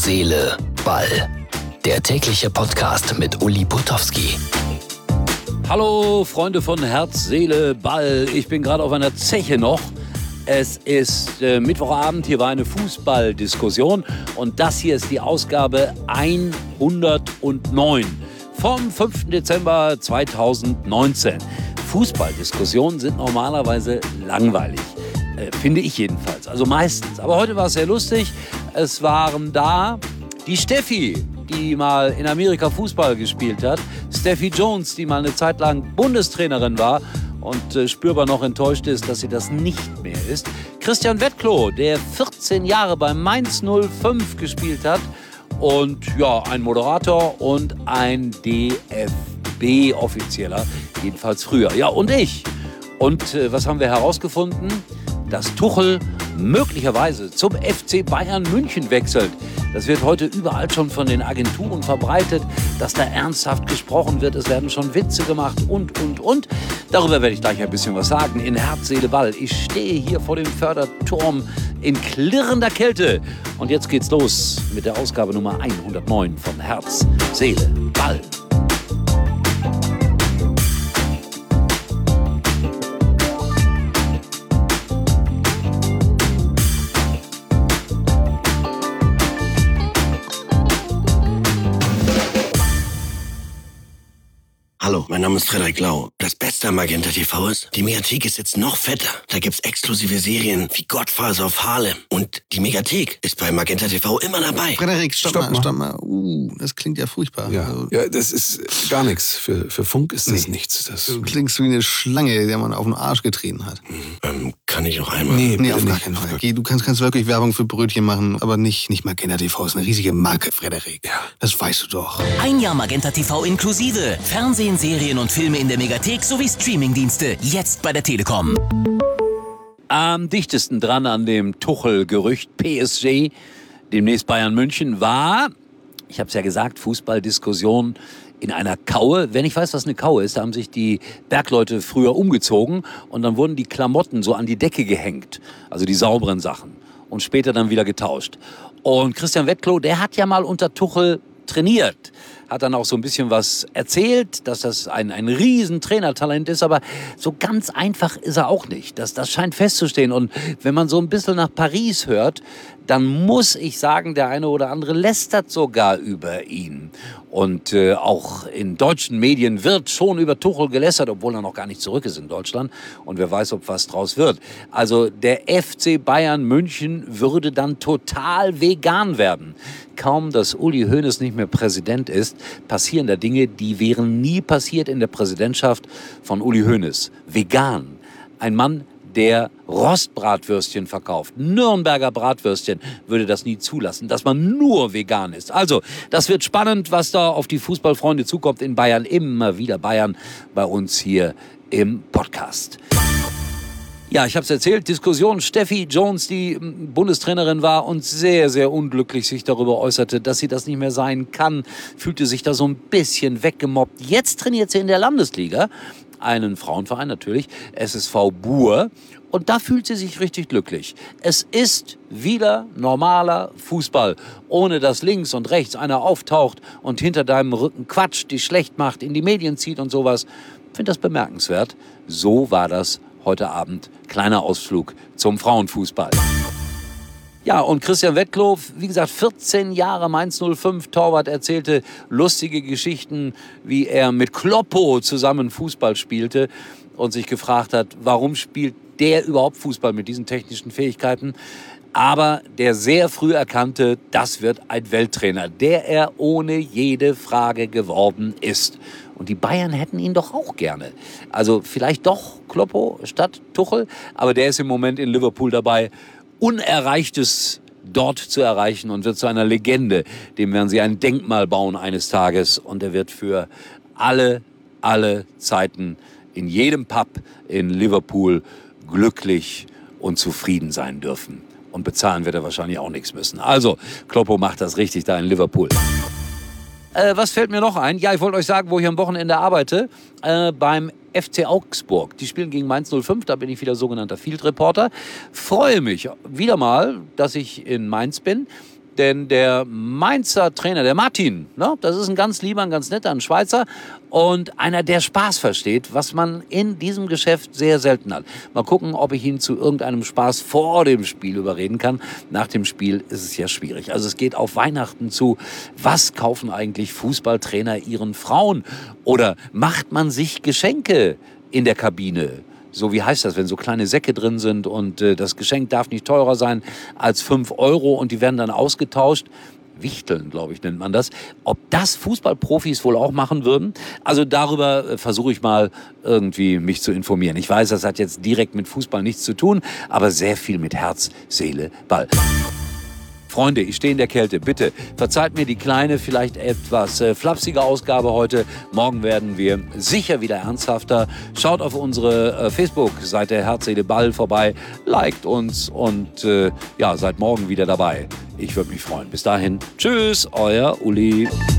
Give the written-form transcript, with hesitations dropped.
Seele, Ball. Der tägliche Podcast mit Uli Potowski. Hallo Freunde von Herz, Seele, Ball. Ich bin gerade auf einer Zeche noch. Es ist Mittwochabend, hier war eine Fußballdiskussion und das hier ist die Ausgabe 109 vom 5. Dezember 2019. Fußballdiskussionen sind normalerweise langweilig, finde ich jedenfalls, also meistens. Aber heute war es sehr lustig. Es waren da die Steffi, die mal in Amerika Fußball gespielt hat, Steffi Jones, die mal eine Zeit lang Bundestrainerin war und spürbar noch enttäuscht ist, dass sie das nicht mehr ist. Christian Wettklow, der 14 Jahre bei Mainz 05 gespielt hat und ja, ein Moderator und ein DFB-Offizieller, jedenfalls früher. Ja, und ich. Und was haben wir herausgefunden? Dass Tuchel möglicherweise zum FC Bayern München wechselt. Das wird heute überall schon von den Agenturen verbreitet, dass da ernsthaft gesprochen wird. Es werden schon Witze gemacht und. Darüber werde ich gleich ein bisschen was sagen in Herz, Seele, Ball. Ich stehe hier vor dem Förderturm in klirrender Kälte. Und jetzt geht's los mit der Ausgabe Nummer 109 von Herz, Seele, Ball. Hallo, mein Name ist Frederik Lau. Das Beste am Magenta TV ist, die Megathek ist jetzt noch fetter. Da gibt's exklusive Serien wie Godfather of Harlem. Und die Megathek ist bei Magenta TV immer dabei. Frederik, stopp mal. Das klingt ja furchtbar. Ja, das ist gar nichts. Für Funk ist das nichts. Du klingst wie eine Schlange, der man auf den Arsch getreten hat. Kann ich noch einmal? Nee, auf gar keinen Fall. Okay, du kannst wirklich Werbung für Brötchen machen, aber nicht Magenta TV. Ist eine riesige Marke, Frederik. Ja. Das weißt du doch. Ein Jahr Magenta TV inklusive. Fernsehen, Serien und Filme in der Megathek sowie Streamingdienste. Jetzt bei der Telekom. Am dichtesten dran an dem Tuchel-Gerücht PSG, demnächst Bayern München, war, ich habe es ja gesagt, Fußballdiskussion in einer Kaue. Wenn ich weiß, was eine Kaue ist, da haben sich die Bergleute früher umgezogen und dann wurden die Klamotten so an die Decke gehängt, also die sauberen Sachen, und später dann wieder getauscht. Und Christian Wettklow, der hat ja mal unter Tuchel trainiert, hat dann auch so ein bisschen was erzählt, dass das ein riesen Trainertalent ist, aber so ganz einfach ist er auch nicht. Das scheint festzustehen. Und wenn man so ein bisschen nach Paris hört, dann muss ich sagen, der eine oder andere lästert sogar über ihn. Und auch in deutschen Medien wird schon über Tuchel gelästert, obwohl er noch gar nicht zurück ist in Deutschland. Und wer weiß, ob was draus wird. Also der FC Bayern München würde dann total vegan werden. Kaum, dass Uli Hoeneß nicht mehr Präsident ist, passieren da Dinge, die wären nie passiert in der Präsidentschaft von Uli Hoeneß. Vegan. Ein Mann, der Rostbratwürstchen verkauft. Nürnberger Bratwürstchen würde das nie zulassen, dass man nur vegan ist. Also, das wird spannend, was da auf die Fußballfreunde zukommt in Bayern. Immer wieder Bayern bei uns hier im Podcast. Ja, ich habe es erzählt, Diskussion. Steffi Jones, die Bundestrainerin war und sehr, sehr unglücklich sich darüber äußerte, dass sie das nicht mehr sein kann, fühlte sich da so ein bisschen weggemobbt. Jetzt trainiert sie in der Landesliga, einen Frauenverein natürlich, SSV Buhr. Und da fühlt sie sich richtig glücklich. Es ist wieder normaler Fußball, ohne dass links und rechts einer auftaucht und hinter deinem Rücken quatscht, die schlecht macht, in die Medien zieht und sowas. Ich finde das bemerkenswert. So war das heute Abend. Kleiner Ausflug zum Frauenfußball. Ja, und Christian Wettklow, wie gesagt, 14 Jahre Mainz 05 Torwart, erzählte lustige Geschichten, wie er mit Kloppo zusammen Fußball spielte und sich gefragt hat, warum spielt der überhaupt Fußball mit diesen technischen Fähigkeiten? Aber der sehr früh erkannte, das wird ein Welttrainer, der er ohne jede Frage geworden ist. Und die Bayern hätten ihn doch auch gerne. Also vielleicht doch Kloppo statt Tuchel, aber der ist im Moment in Liverpool dabei, Unerreichtes dort zu erreichen und wird zu einer Legende. Dem werden sie ein Denkmal bauen eines Tages und er wird für alle Zeiten in jedem Pub in Liverpool glücklich und zufrieden sein dürfen. Und bezahlen wird er wahrscheinlich auch nichts müssen. Also, Kloppo macht das richtig da in Liverpool. Was fällt mir noch ein? Ja, ich wollte euch sagen, wo ich am Wochenende arbeite. Beim FC Augsburg. Die spielen gegen Mainz 05, da bin ich wieder sogenannter Field Reporter. Freue mich wieder mal, dass ich in Mainz bin. Denn der Mainzer Trainer, der Martin, ne, das ist ein ganz lieber, ein ganz netter, ein Schweizer und einer, der Spaß versteht, was man in diesem Geschäft sehr selten hat. Mal gucken, ob ich ihn zu irgendeinem Spaß vor dem Spiel überreden kann. Nach dem Spiel ist es ja schwierig. Also es geht auf Weihnachten zu. Was kaufen eigentlich Fußballtrainer ihren Frauen? Oder macht man sich Geschenke in der Kabine? So, wie heißt das, wenn so kleine Säcke drin sind und das Geschenk darf nicht teurer sein als 5 Euro und die werden dann ausgetauscht? Wichteln, glaube ich, nennt man das. Ob das Fußballprofis wohl auch machen würden? Also darüber versuche ich mal irgendwie mich zu informieren. Ich weiß, das hat jetzt direkt mit Fußball nichts zu tun, aber sehr viel mit Herz, Seele, Ball. Freunde, ich stehe in der Kälte. Bitte verzeiht mir die kleine, vielleicht etwas flapsige Ausgabe heute. Morgen werden wir sicher wieder ernsthafter. Schaut auf unsere Facebook-Seite Herz, Seele, Ball vorbei. Liked uns und seid morgen wieder dabei. Ich würde mich freuen. Bis dahin, tschüss, euer Uli.